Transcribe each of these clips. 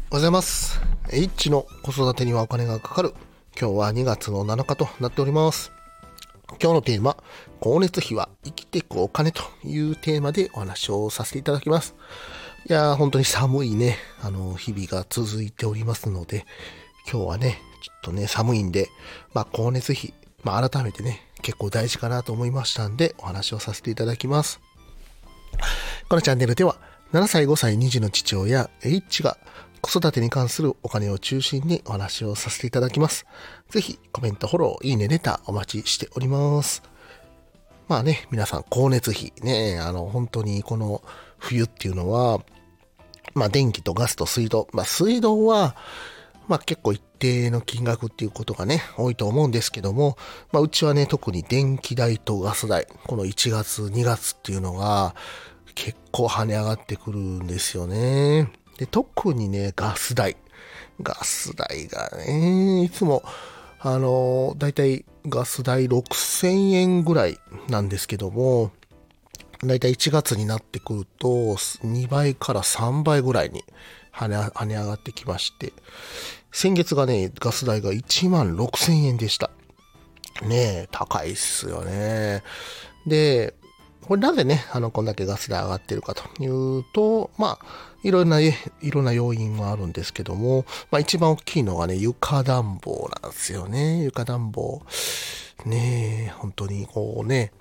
おはようございます。H の子育てにはお金がかかる。今日は2月の7日となっております。今日のテーマ、光熱費は生きていくお金というテーマでお話をさせていただきます。いやー、本当に寒いね、日々が続いておりますので、今日はね、ちょっとね、寒いんで、光熱費、改めてね、結構大事かなと思いましたんで、お話をさせていただきます。このチャンネルでは、7歳、5歳、2児の父親、H が子育てに関するお金を中心にお話をさせていただきます。ぜひコメント、フォロー、いいね、レターお待ちしております。皆さん光熱費ね、本当にこの冬っていうのは、電気とガスと水道、水道は、結構一定の金額っていうことがね、多いと思うんですけども、うちはね、特に電気代とガス代、この1月、2月っていうのが結構跳ね上がってくるんですよね。で、特にね、ガス代がね、いつも、だいたいガス代6000円ぐらいなんですけども、だいたい1月になってくると、2倍から3倍ぐらいに跳ね上がってきまして、先月がね、ガス代が1万6000円でした。ねえ、高いっすよね。で、これなぜね、こんだけガス代上がってるかというと、いろんな要因はあるんですけども、一番大きいのがね、床暖房なんですよね。床暖房。ねえ、本当にこうね、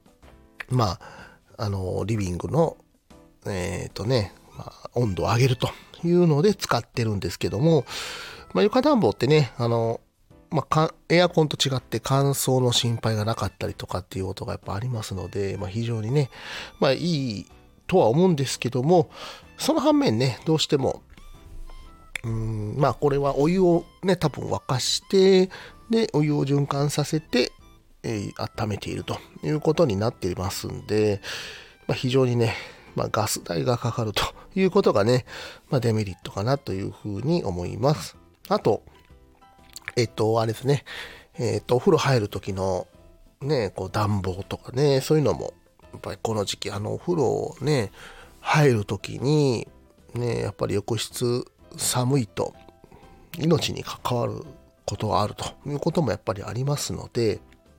リビングの、温度を上げるというので使ってるんですけども、床暖房ってね、エアコンと違って乾燥の心配がなかったりとかっていうことがやっぱありますので、非常にね、いいとは思うんですけども、その反面ね、どうしても、これはお湯をね、多分沸かして、で、お湯を循環させて、温めているということになっていますんで、非常にね、ガス代がかかるということがね、デメリットかなというふうに思います。あと、あれですね、お風呂入る時のね、こう暖房とかね、そういうのも、やっぱりこの時期、お風呂をね、入る時に、ね、やっぱり浴室寒いと命に関わることがあるということもやっぱりありますので、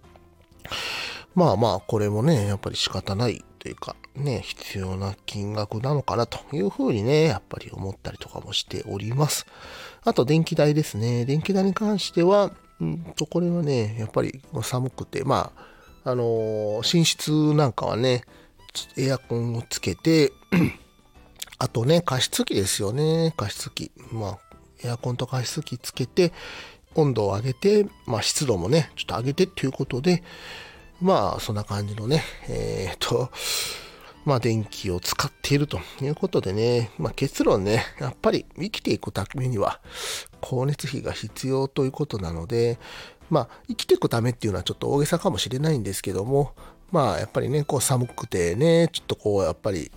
これもね、やっぱり仕方ないというか、ね、必要な金額なのかなというふうにね、やっぱり思ったりとかもしております。あと、電気代ですね。電気代に関しては、これはね、やっぱり寒くて、寝室なんかはね、エアコンをつけて、あとね、加湿器ですよね。加湿器。エアコンと加湿器つけて、温度を上げて、湿度もね、ちょっと上げてっていうことで、そんな感じのね、電気を使っているということでね、結論ね、やっぱり生きていくためには、光熱費が必要ということなので、生きていくためっていうのはちょっと大げさかもしれないんですけども、やっぱりね、こう寒くてね、ちょっとこう、やっぱり、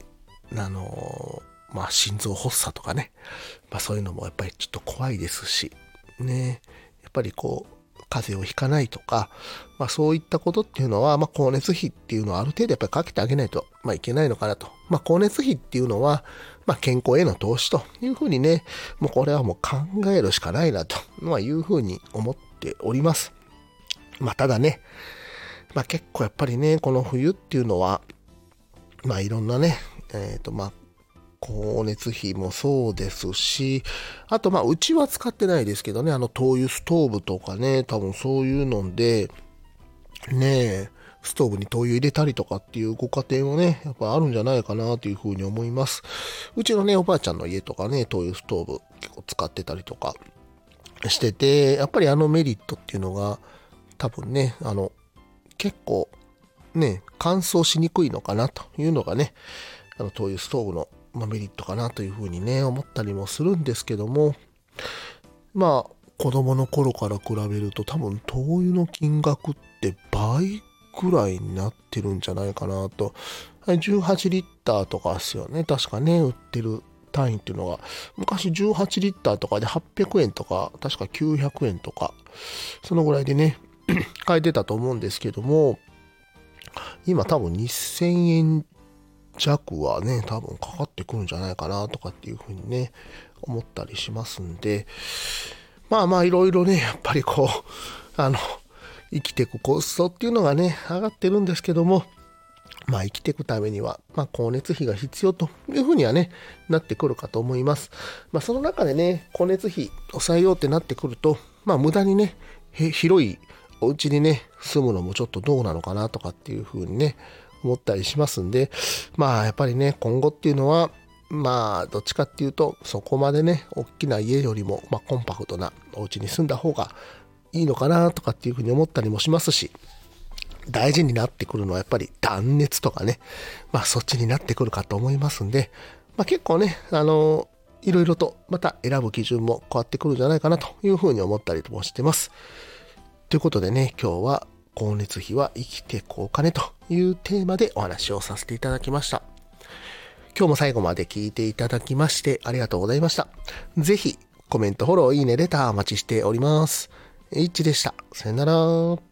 心臓発作とかね、そういうのもやっぱりちょっと怖いですし、ね、やっぱりこう、風邪をひかないとか、そういったことっていうのは、光熱費っていうのはある程度やっぱりかけてあげないと、いけないのかなと。光熱費っていうのは、健康への投資というふうにね、もうこれはもう考えるしかないなと、いうふうに思っております。ただね、結構やっぱりね、この冬っていうのは、いろんなね、光熱費もそうですし、あとうちは使ってないですけどね、灯油ストーブとかね、多分そういうので、ねストーブに灯油入れたりとかっていうご家庭もね、やっぱあるんじゃないかなというふうに思います。うちのね、おばあちゃんの家とかね、灯油ストーブ結構使ってたりとかしてて、やっぱりメリットっていうのが、多分ね、結構ね、乾燥しにくいのかなというのがね、灯油ストーブのメリットかなというふうにね、思ったりもするんですけども、子供の頃から比べると多分灯油の金額って倍ぐらいになってるんじゃないかなと。18リッターとかですよね。確かね、売ってる単位っていうのが、昔18リッターとかで800円とか、確か900円とか、そのぐらいでね、買えてたと思うんですけども、今多分2000円弱はね、多分かかってくるんじゃないかなとかっていうふうにね、 思ったりしますんで、まあいろいろね、やっぱり生きていくコストっていうのがね、上がってるんですけども、生きていくためには、光熱費が必要というふうにはね、なってくるかと思います。その中でね、光熱費抑えようってなってくると、無駄にね、広いお家にね、住むのもちょっとどうなのかなとかっていうふうにね、思ったりしますんで、やっぱりね、今後っていうのは、どっちかっていうと、そこまでね、大きな家よりも、コンパクトなお家に住んだ方がいいのかなとかっていうふうに思ったりもしますし、大事になってくるのはやっぱり断熱とかね、そっちになってくるかと思いますんで、結構ね、いろいろとまた選ぶ基準も変わってくるんじゃないかなというふうに思ったりもしてます。ということでね、今日は光熱費は生きていくお金というテーマでお話をさせていただきました。今日も最後まで聞いていただきましてありがとうございました。ぜひコメント、フォロー、いいね、レターお待ちしております。いっちでした。さよなら。